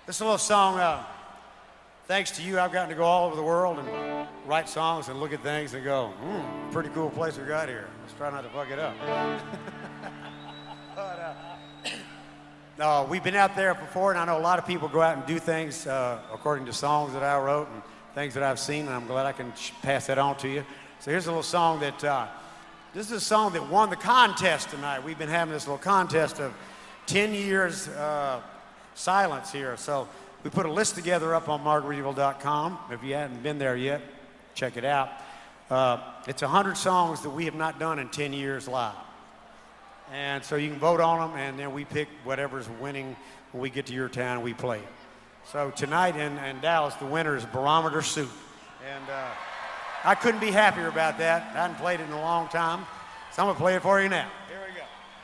This little song, thanks to you, I've gotten to go all over the world and write songs and look at things and go, pretty cool place we got here. Let's try not to fuck it up. No, we've been out there before, and I know a lot of people go out and do things according to songs that I wrote and things that I've seen, and I'm glad I can pass that on to you. So here's a little song that, this is a song that won the contest tonight. We've been having this little contest of 10 years silence here. So we put a list together up on Margaritaville.com. If you haven't been there yet, check it out. It's 100 songs that we have not done in 10 years live. And so you can vote on them, and then we pick whatever's winning when we get to your town and we play it. So tonight in Dallas, the winner is Barometer Soup. And I couldn't be happier about that. I hadn't played it in a long time. So I'm going to play it for you now. Here we go.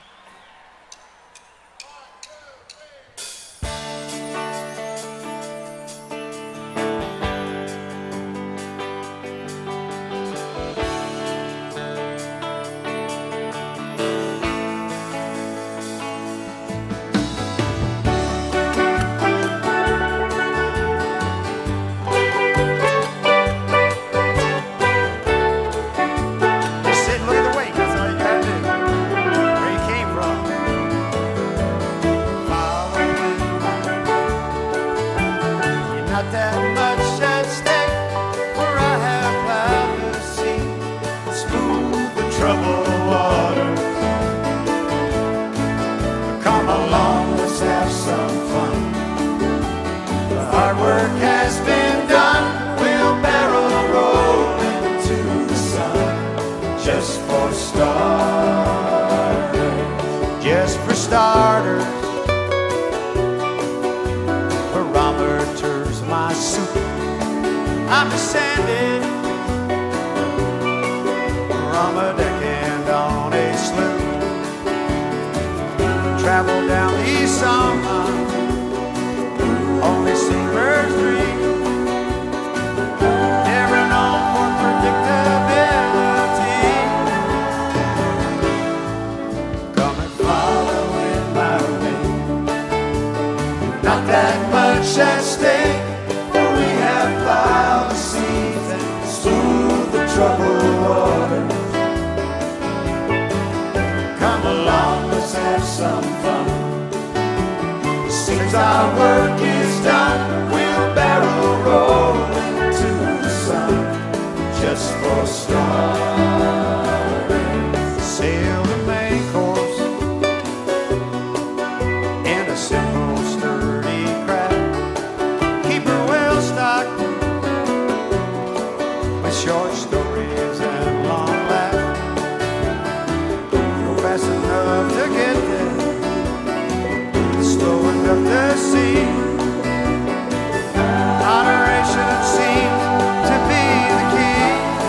I'm descending from a deckhand on a sloop. Travel down the summer, only steamers dream. Never known for predictability. Come and follow in my way. Not that much at stake. Plow the seas and smooth the troubled water. Come along, let's have some fun. Since our work is done, we'll barrel roll into the sun. Just for starters, sail the main course in a simple, sturdy craft. Keep her well stocked, short stories and long laughs. You're fast enough to get there, slow enough to see. Moderation seems to be the key.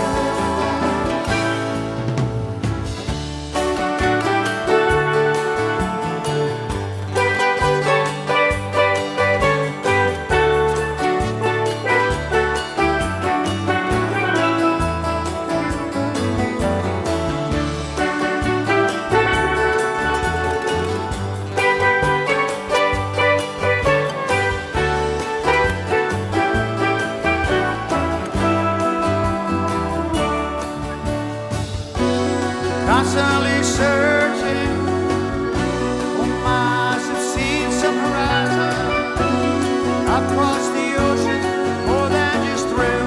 Constantly searching for miles and seen some horizon. I've crossed the ocean more than just thrill.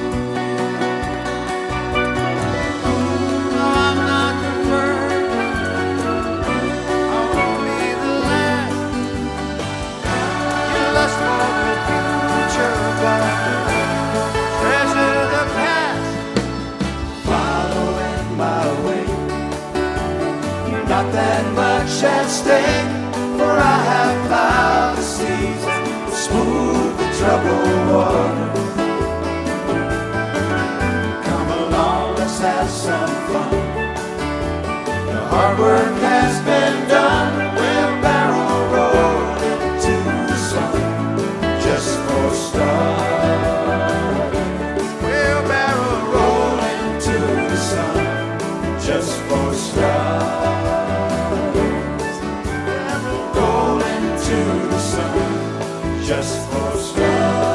No, I'm not the first, I won't be the last. You lust for the future, but treasure the past. Following my way. Not that much at stake, for I have plowed the seas and smoothed the troubled water. Come along, let's have some fun. The hard work has been done. We'll barrel roll into the sun, just for starters. We'll barrel roll into the sun, just for starters. just for stars.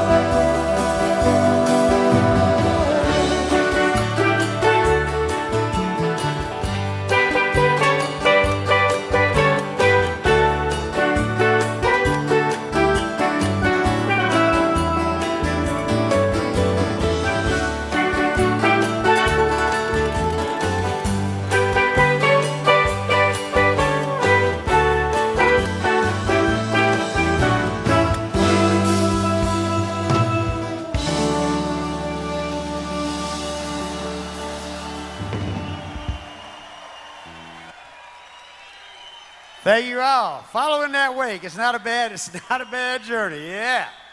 Thank you all. Following that wake. It's not a bad journey. Yeah.